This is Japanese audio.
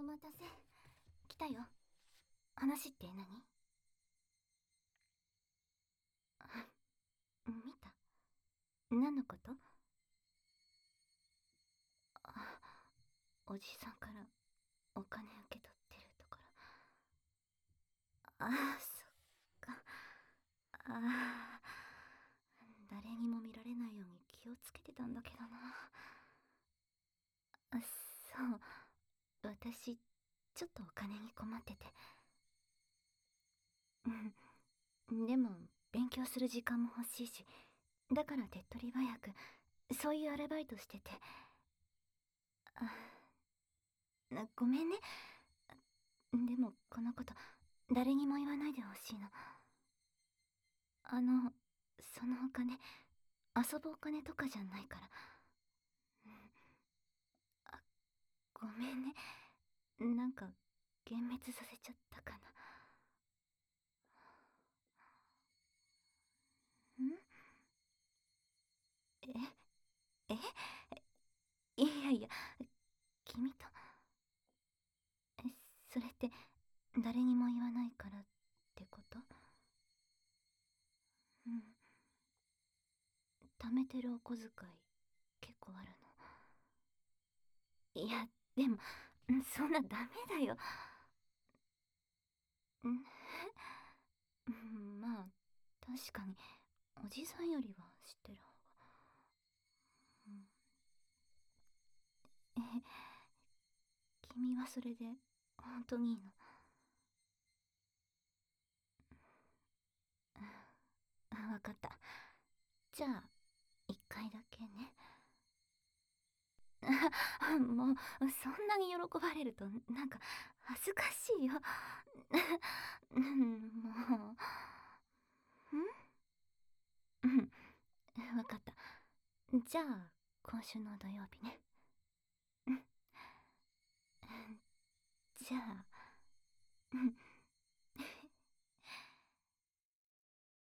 待たせ。来たよ。話って何？見た？何のこと？あ、おじさんからお金受け取ってるところ。ああ、そっか。ああ、誰にも見られないように気をつけてたんだけどな。あ、そう。私、ちょっとお金に困ってて。うん。でも、勉強する時間も欲しいし、だから手っ取り早く、そういうアルバイトしてて。ごめんね。でも、このこと、誰にも言わないでほしいの。そのお金、遊ぶお金とかじゃないから。あ、ごめんね。なんか、幻滅させちゃったかな。え、いやいや、君と。え、それって、誰にも言わないからってこと？うん。貯めてるお小遣い、結構あるの？いや、でも、そんなダメだよ。まあ、確かに、おじさんよりは知ってる方が。君はそれで、本当にいいの？わかった。じゃあ、一回だけね。もう、そんなに喜ばれると、なんか、恥ずかしいよ。もう。わかった。じゃあ、今週の土曜日ね。じゃあ、